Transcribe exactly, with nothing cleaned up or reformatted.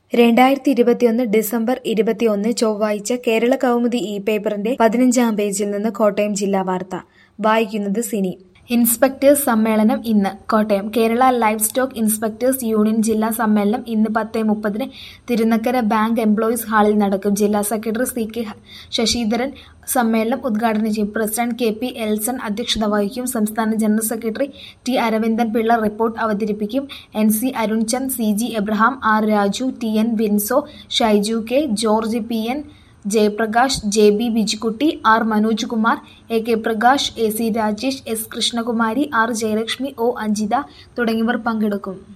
രണ്ടായിരത്തി ഇരുപത്തിയൊന്ന് ഡിസംബർ ഇരുപത്തിയൊന്ന് ചൊവ്വാഴ്ച കേരള കൗമുദി ഈ പേപ്പറിന്റെ പതിനഞ്ചാം പേജിൽ നിന്ന് കോട്ടയം ജില്ലാ വാർത്ത വായിക്കുന്നത് സിനി. ഇൻസ്പെക്ടേഴ്സ് സമ്മേളനം ഇന്ന്. Kottayam Kerala livestock inspectors union ജില്ലാ സമ്മേളനം ഇന്ന് പത്ത് മുപ്പതിന് തിരുനക്കര ബാങ്ക് എംപ്ലോയീസ് ഹാളിൽ നടക്കും. ജില്ലാ സെക്രട്ടറി സി കെ ശശിധരൻ സമ്മേളനം ഉദ്ഘാടനം ചെയ്യും. പ്രസിഡന്റ് കെ പി എൽസൺ അധ്യക്ഷത വഹിക്കും. സംസ്ഥാന general secretary T Aravindan Pillai report അവതരിപ്പിക്കും. N C Arunchand, C G Abraham, R Raju, T N Vinso, Shaiju K, George P N, Jayaprakash, J B Bijikkutty, R Manoj Kumar, A K Prakash, A C Rajesh, S Krishnakumari, R Jayalakshmi, O Anjitha തുടങ്ങിയവർ പങ്കെടുക്കും.